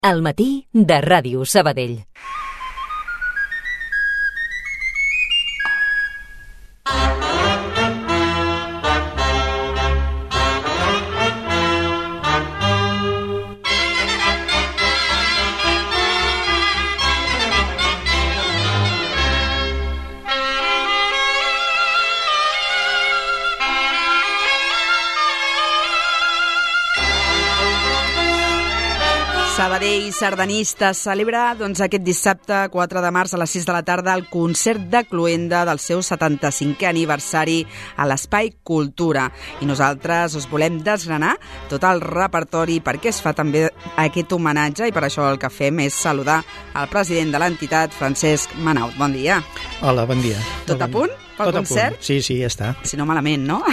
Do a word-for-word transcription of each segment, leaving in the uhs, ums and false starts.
Al matí de Ràdio Sabadell. Sabadell Sardanista celebra doncs, aquest dissabte quatre de març a les sis de la tarda el concert de cloenda del seu setanta-cinquè aniversari a l'Espai Cultura. I nosaltres us volem desgranar tot el repertori perquè es fa també aquest homenatge i per això el que fem és saludar el president de l'entitat, Francesc Manaut. Bon dia. Hola, bon dia. Tot a punt pel concert? Sí, sí, ja està. Si no malament, no?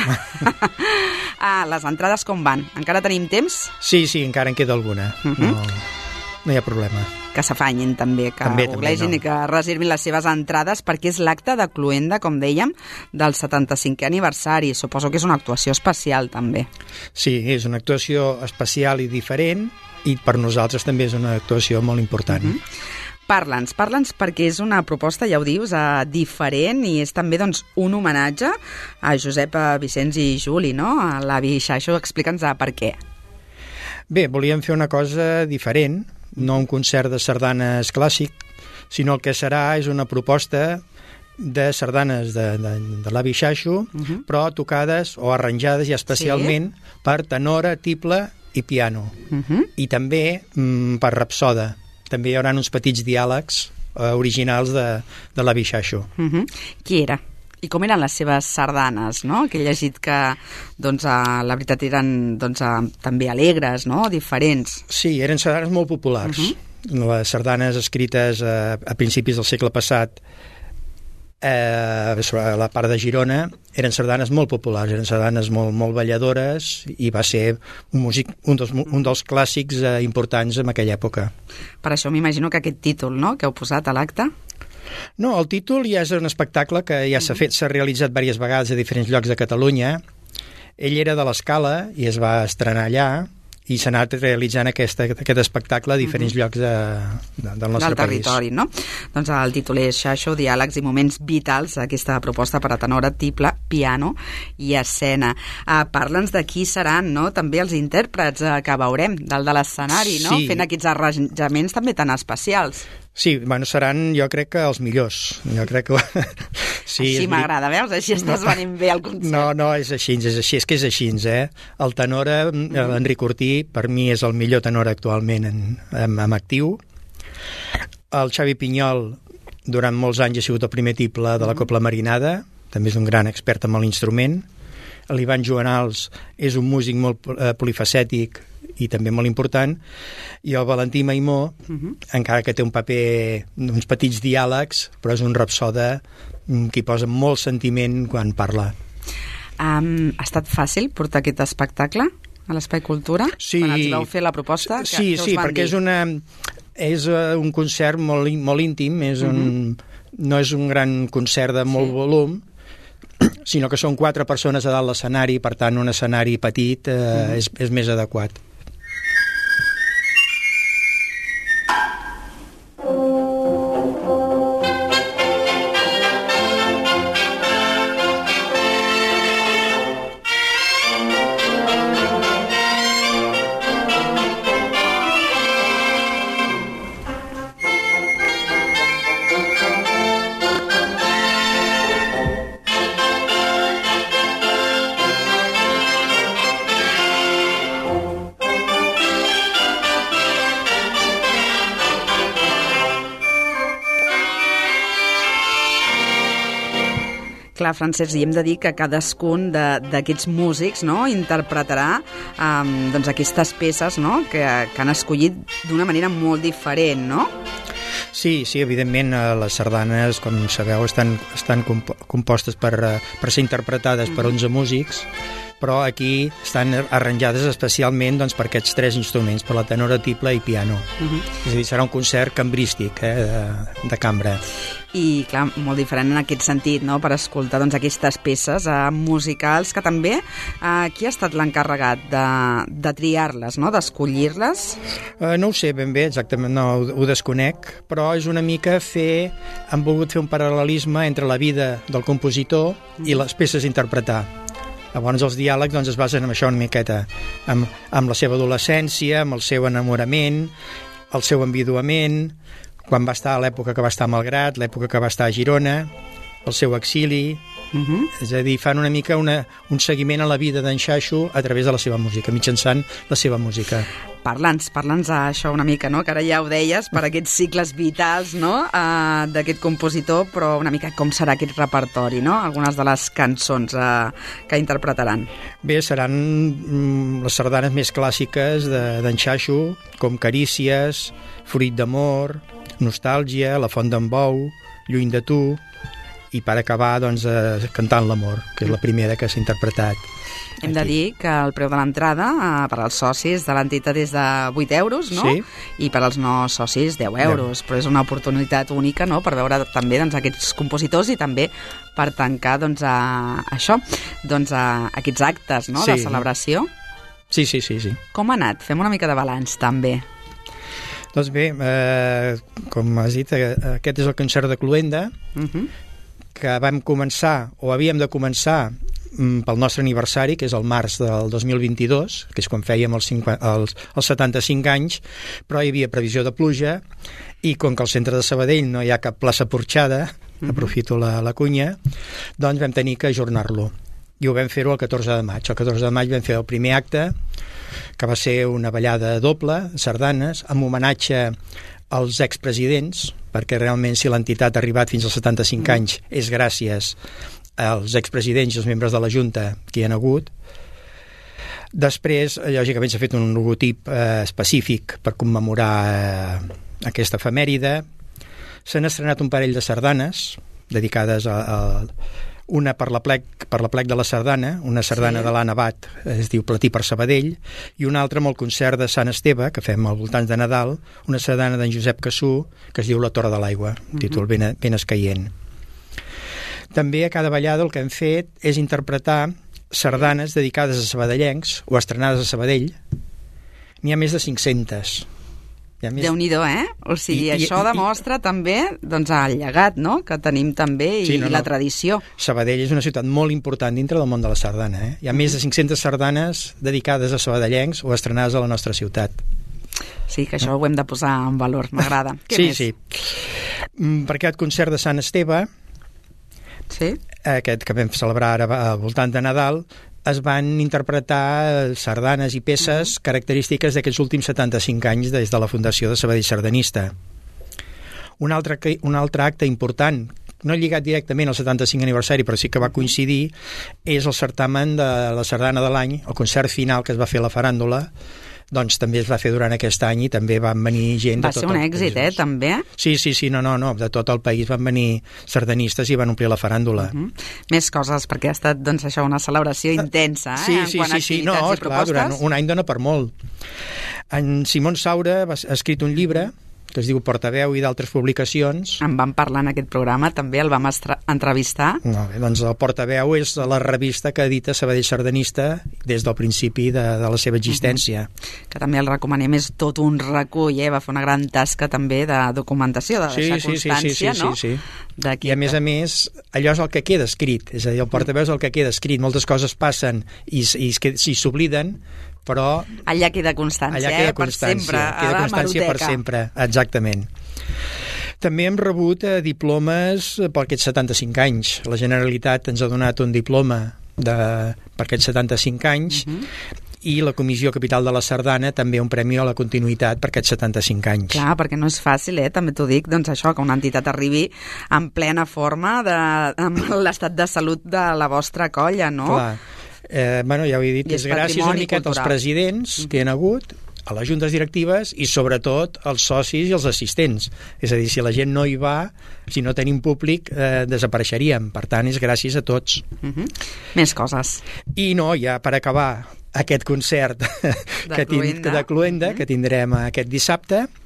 Ah, les entrades com van? Encara tenim temps? Sí, sí, encara en queda alguna. Uh -huh. no, no hi ha problema. Que s'afanyin també, que també, googlegin també, no. I que reservin les seves entrades perquè és l'acte de cloenda, com dèiem, del setanta-cinquè aniversari. Suposo que és una actuació especial també. Sí, és una actuació especial i diferent i per nosaltres també és una actuació molt important. Uh -huh. Parla'ns, parla'ns perquè és una proposta, ja ho dius, eh, diferent i és també doncs, un homenatge a Josep Vicenç i Juli, no? A l'avi Xaixo. Explica'ns per què. Bé, volíem fer una cosa diferent, no un concert de sardanes clàssic, sinó el que serà és una proposta de sardanes de, de, de l'avi Xaixo, uh -huh. però tocades o arranjades ja especialment sí. per tenora, tible i piano. Uh -huh. I també mm, per rapsoda. També hi haurà uns petits diàlegs eh, originals de, de l'avi Xaixo. Uh -huh. Qui era? I com eren les seves sardanes, no? Que he llegit que, doncs, eh, la veritat eren doncs, eh, també alegres, no? Diferents. Sí, eren sardanes molt populars. Uh -huh. Les sardanes escrites eh, a principis del segle passat eh, a la part de Girona eren sardanes molt populars, eren sardanes molt, molt balladores i va ser un, músic, un, dels, un dels clàssics eh, importants en aquella època. Per això m'imagino que aquest títol, no?, que heu posat a l'acte. No, el títol ja és un espectacle que ja s'ha fet, s'ha realitzat diverses vegades a diferents llocs de Catalunya. Ell era de l'Escala i es va estrenar allà i s'ha anat realitzant aquest, aquest espectacle a diferents uh-huh. llocs de, de, del nostre del país. Territori, no? Doncs el títol és Xaixo, diàlegs i moments vitals, aquesta proposta per a tenora, tible, piano i escena. Uh, Parla'ns de qui seran, no?, també els intèrprets uh, que veurem dalt de l'escenari, no?, sí. fent aquests arranjaments també tan especials. Sí, bueno, seran, jo crec que els millors. Jo crec que... sí, així m'agrada, veus? Així estàs venint bé al concert. No, no, és així, és així, és que és així, eh? El tenor, l'Enric Ortí, per mi és el millor tenor actualment en, en, en actiu. El Xavi Pinyol, durant molts anys ha sigut el primer tiple de la Cobla Marinada, també és un gran expert amb l'instrument. L'Ivan Joanals és un músic molt eh, polifacètic i també molt important, i el Valentí Maimó, uh -huh. encara que té un paper, uns petits diàlegs, però és un rapsoda que hi posa molt sentiment quan parla. Um, ha estat fàcil portar aquest espectacle a l'Espai Cultura? Sí. Quan els vau fer la proposta? Sí, que, sí, que perquè dir? és, una, és un concert molt, molt íntim, és un, uh -huh. no és un gran concert de molt sí. volum, sinó que són quatre persones a dalt l'escenari, per tant un escenari petit eh, uh -huh. és, és més adequat. Clar, Francesc, i hem de dir que cadascun d'aquests músics, no?, interpretarà um, doncs aquestes peces, no?, que, que han escollit d'una manera molt diferent, no? Sí, sí, evidentment les sardanes, com sabeu, estan, estan compostes per, per ser interpretades mm. per onze músics, però aquí estan arranjades especialment doncs, per aquests tres instruments, per la tenora, tible i piano. Uh-huh. És a dir, serà un concert cambrístic, eh, de, de cambra. i, clar, molt diferent en aquest sentit, no?, per escoltar doncs, aquestes peces eh, musicals que també, eh, qui ha estat l'encarregat de, de triar-les, no?, d'escollir-les? Uh, no ho sé ben bé, exactament, no, ho, ho desconec, però és una mica fer... Han volgut fer un paral·lelisme entre la vida del compositor i les peces a interpretar. Llavors els diàlegs doncs, es basen en això una miqueta, amb, amb la seva adolescència, amb el seu enamorament, el seu enviduament, quan va estar a l'època que va estar a Malgrat, l'època que va estar a Girona, el seu exili... Uh-huh. És a dir, fan una mica una, un seguiment a la vida d'en Xaixo a través de la seva música, mitjançant la seva música. Parla'ns, parla'ns això una mica, no?, que ara ja ho deies, per aquests cicles vitals, no?, uh, d'aquest compositor, però una mica com serà aquest repertori, no?, algunes de les cançons uh, que interpretaran. Bé, seran mm, les sardanes més clàssiques d'en de, Xaixo, com Carícies, Fruit d'amor, Nostàlgia, La font d'en Bou, Lluny de tu, i per acabar doncs, eh, cantant l'amor, que és la primera que s'ha interpretat. Hem de dir que el preu de l'entrada eh, per als socis de l'entitat és de vuit euros, no? Sí. I per als no socis deu euros, però és una oportunitat única, no?, per veure també doncs, aquests compositors i també per tancar doncs, a, això, doncs, a aquests actes, no?, sí, de celebració. Sí, sí, sí, sí. Com ha anat? Fem una mica de balanç, també. Doncs bé, eh, com has dit, eh, aquest és el concert de Cluenda, uh-huh. que vam començar, o havíem de començar mm, pel nostre aniversari, que és el març del dos mil vint-i-dos, que és quan fèiem els, cinquanta, els, els setanta-cinc anys, però hi havia previsió de pluja, i com que al centre de Sabadell no hi ha cap plaça porxada, uh-huh. aprofito la, la cunya, doncs vam tenir que ajornar-lo. I ho vam fer-ho el catorze de maig. El catorze de maig vam fer el primer acte, que va ser una ballada doble, sardanes, amb homenatge als expresidents, perquè realment si l'entitat ha arribat fins als setanta-cinc mm. anys és gràcies als expresidents i els membres de la Junta que hi han hagut. Després, lògicament, s'ha fet un logotip eh, específic per commemorar eh, aquesta efemèride. S'han estrenat un parell de sardanes dedicades a, a una per la plec, per la plec de la sardana, una sardana sí. de l'Anna Bat, es diu Platí per Sabadell, i una altra amb el concert de Sant Esteve, que fem al voltant de Nadal, una sardana d'en Josep Cassú, que es diu La Torre de l'Aigua, uh-huh. títol ben, ben escaient. També a cada ballada el que hem fet és interpretar sardanes dedicades a sabadellencs o estrenades a Sabadell. N'hi ha més de cinc-centes. Més... Déu-n'hi-do, eh? O sigui, I, això i, demostra i... també doncs, el llegat, no?, que tenim també i, sí, no, no. i la tradició. Sabadell és una ciutat molt important dintre del món de la sardana, eh? Hi ha mm-hmm. més de cinc-centes sardanes dedicades a sabadellencs o estrenades a la nostra ciutat. Sí, que això ho hem de posar en valor, m'agrada. Què sí, més? Sí, per aquest concert de Sant Esteve, sí? aquest que vam celebrar ara al voltant de Nadal, es van interpretar sardanes i peces uh-huh. característiques d'aquests últims setanta-cinc anys des de la Fundació de Sabadell Sardanista. Un altre, un altre acte important, no lligat directament al setanta-cinc aniversari, però sí que va coincidir, és el certamen de la sardana de l'any, el concert final que es va fer a la faràndula, doncs també es va fer durant aquest any i també van venir gent va de tot ser un el èxit, país. Eh, també? Sí, sí, sí, no, no, no, de tot el país van venir sardanistes i van omplir la faràndula. Uh-huh. Més coses, perquè ha estat, doncs, això, una celebració intensa, eh, sí, en sí, quant a sí, sí, activitats no, i clar, propostes. durant un any dona per molt. En Simon Saura ha escrit un llibre que es diu Portaveu i d'altres publicacions. En vam parlar en aquest programa, també el vam entrevistar. No, bé, doncs el Portaveu és la revista que edita Sabadell Sardanista des del principi de, de la seva existència. Uh-huh. Que també el recomanem, és tot un recull, eh? Va fer una gran tasca també de documentació, de deixar sí, sí, constància, sí, sí, no? Sí, sí, sí. I a més a més, allò és el que queda escrit, és a dir, el Portaveu és el que queda escrit, moltes coses passen i, i, i s'obliden, però... Allà queda constància, allà queda eh? constància, per sempre, queda constància per sempre, exactament. També hem rebut eh, diplomes per aquests setanta-cinc anys. La Generalitat ens ha donat un diploma de, per aquests setanta-cinc anys uh-huh. i la Comissió Capital de la Sardana també un premi a la continuïtat per aquests setanta-cinc anys. Clar, perquè no és fàcil, eh? També t'ho dic, doncs això, que una entitat arribi en plena forma de, amb l'estat de salut de la vostra colla, no? Clar. Eh, bueno, ja ho he dit, és, és gràcies una miqueta als presidents que hi ha hagut, a les juntes directives i sobretot als socis i als assistents. És a dir, si la gent no hi va, si no tenim públic, eh, desapareixeríem. Per tant, és gràcies a tots. Uh-huh. Més coses. I no, ja per acabar aquest concert de, que Cluenda. de Cluenda, uh-huh. que tindrem aquest dissabte,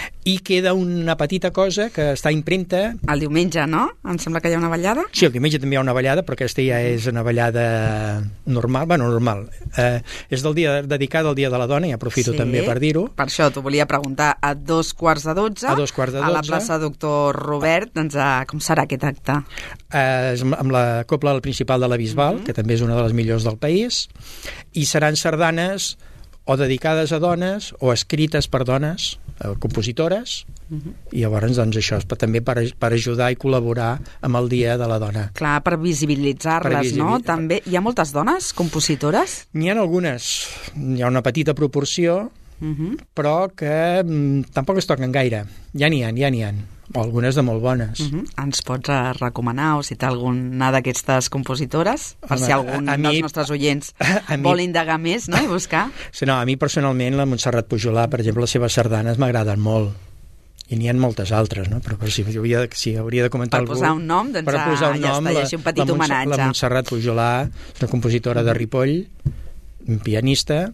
I queda una petita cosa que està impremta... El diumenge, no? Em sembla que hi ha una ballada? Sí, el diumenge també hi ha una ballada, però aquesta ja és una ballada normal, bueno, normal. Eh, és del dia dedicat al Dia de la Dona, i aprofito Sí. també per dir-ho. Per això t'ho volia preguntar a dos quarts de dotze, A dos quarts de a la dotze. plaça Doctor Robert, doncs a, com serà aquest acte? Eh, amb amb la Cobla Principal de la Bisbal, Mhm. que també és una de les millors del país, i seran sardanes o dedicades a dones o escrites per dones, eh, compositores, Mhm. i llavors doncs, això és per, també per, per ajudar i col·laborar amb el Dia de la Dona. Clar, per visibilitzar-les, Per visibil- no? També hi ha moltes dones compositores? N'hi ha algunes, hi ha una petita proporció, Mhm. però que mm, tampoc es toquen gaire. Ja n'hi ha, ja n'hi ha. O algunes de molt bones. Mhm. Ens pots eh, recomanar o citar alguna d'aquestes compositores? Per Home, si algun a- a mi- dels nostres oients a mi- vol indagar més, no?, i buscar. Sí, no, a mi personalment la Montserrat Pujolà, per exemple, les seves sardanes m'agraden molt. I n'hi ha moltes altres, no? Però, però si, hauria de, si hauria de comentar Per algú... posar un nom, doncs per ah, posar un ja nom, està, i la- així un petit la Montse- homenatge. La Montserrat Pujolà és una compositora de Ripoll, pianista,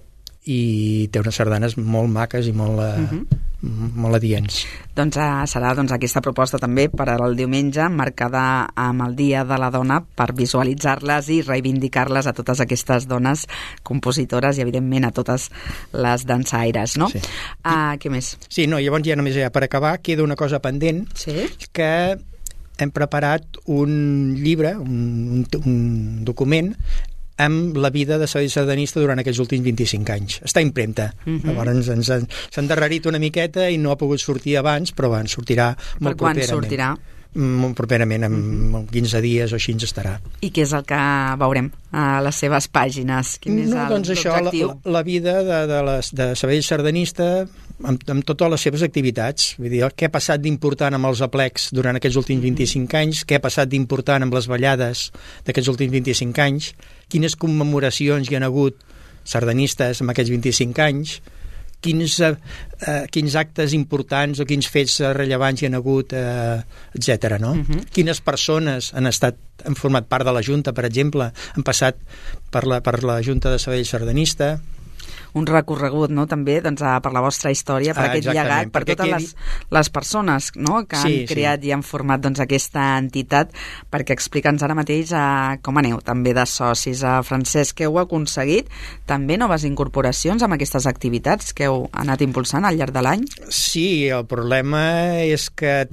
i té unes sardanes molt maques i molt, uh Mhm. molt adients. Doncs eh, serà doncs, aquesta proposta també per al diumenge, marcada amb el Dia de la Dona, per visualitzar-les i reivindicar-les a totes aquestes dones compositores i, evidentment, a totes les dansaires, no? Sí. Uh, què més? Sí, no, llavors ja només ja per acabar queda una cosa pendent, Sí? que hem preparat un llibre, un, un, un document amb la vida de Sabadell sardanista durant aquests últims vint-i-cinc anys. Està impremta. Mhm. Llavors ens, ens, han- s'ha endarrerit una miqueta i no ha pogut sortir abans, però bueno, sortirà Per molt quan properament. sortirà? Mm, Molt properament, en uh quinze dies o així ens estarà. I què és el que veurem a les seves pàgines? Quin és No, el- doncs això, la, l'objectiu? la, la vida de, de, les, de Sabadell sardanista amb, amb totes les seves activitats. Vull dir, què ha passat d'important amb els aplecs durant aquests últims vint-i-cinc anys, què ha passat d'important amb les ballades d'aquests últims vint-i-cinc anys, quines commemoracions hi han hagut sardanistes en aquests vint-i-cinc anys, quins, eh, eh, quins actes importants o quins fets eh, rellevants hi han hagut, eh, etcètera, no? Mhm. Quines persones han estat han format part de la Junta, per exemple, han passat per la, per la Junta de Sabadell sardanista. Un recorregut, no?, també, doncs, a, per la vostra història, per Ah, aquest exactament, llegat, per perquè totes quedi- les, les persones, no?, que Sí, han sí. creat i han format, doncs, aquesta entitat, perquè explica'ns ara mateix a, com aneu, també de socis. A Francesc, que heu aconseguit també noves incorporacions amb aquestes activitats que heu anat impulsant al llarg de l'any? Sí, el problema és que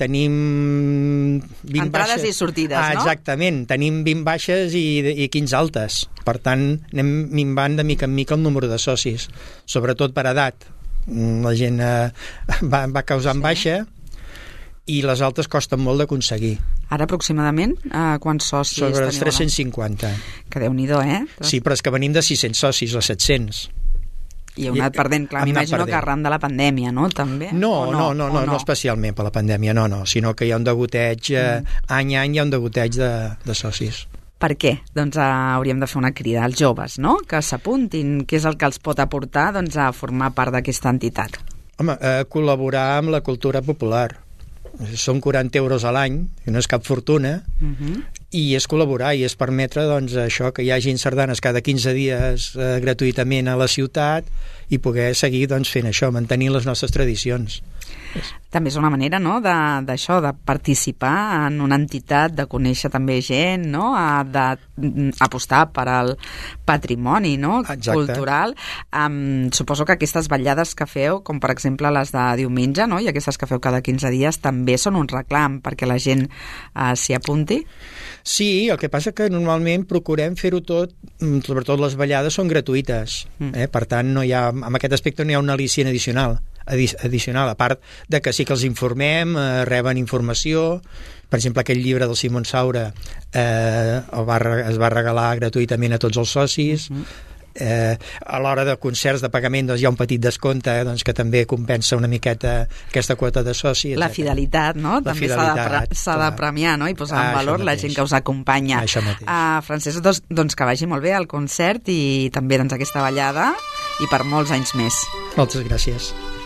tenim vint Entrades baixes. i sortides, ah, no? Exactament, tenim vint baixes i, i quinze altes. Per tant, anem minvant de mica en mica el número de socis, sobretot per edat. Mm, La gent eh, va, va causant Sí. baixa i les altes costen molt d'aconseguir. Ara, aproximadament, eh, quants socis Sobre teniu? els ara? tres-cents cinquanta. Que Déu-n'hi-do, eh? Sí, però és que venim de sis-cents socis o set-cents. I heu anat perdent, clar, Hem anat m'imagino que perdent. arran de la pandèmia, no?, també? No, O no, no, o no, no especialment per la pandèmia, no, no, sinó que hi ha un degoteig, eh, any a any hi ha un degoteig de, de socis. Per què? Doncs eh, hauríem de fer una crida als joves, no?, que s'apuntin. Què és el que els pot aportar, doncs, a formar part d'aquesta entitat? Home, eh, col·laborar amb la cultura popular. Són quaranta euros a l'any, que no és cap fortuna, Uh -huh. i és col·laborar i és permetre doncs, això que hi hagi sardanes cada quinze dies eh, gratuïtament a la ciutat i poder seguir doncs, fent això, mantenir les nostres tradicions. També és una manera, no?, de- d'això, de, de participar en una entitat, de conèixer també gent, no?, d'apostar per al patrimoni, no?, Exacte. cultural. Um, suposo que aquestes vetllades que feu, com per exemple les de diumenge, no?, i aquestes que feu cada quinze dies, també són un reclam perquè la gent uh, s'hi apunti? Sí, el que passa que normalment procurem fer-ho tot, mm, sobretot les ballades són gratuïtes, Mm. eh? Per tant no hi ha, en aquest aspecte no hi ha un al·licient addicional, addi- addicional, a part de que sí que els informem, eh, reben informació. Per exemple, aquell llibre del Simon Saura eh, el va, re- es va regalar gratuïtament a tots els socis. Mm. Eh, a l'hora de concerts de pagament doncs, hi ha un petit descompte eh, doncs, que també compensa una miqueta aquesta quota de soci, La etcètera. fidelitat, no? La També s'ha de, fidelitat, pre- s'ha de clar. premiar, no?, i posar Ah, en valor això la mateix. gent que us acompanya. Això mateix. Uh, Francesc, doncs, doncs que vagi molt bé al concert i també doncs, aquesta ballada i per molts anys més. Moltes gràcies.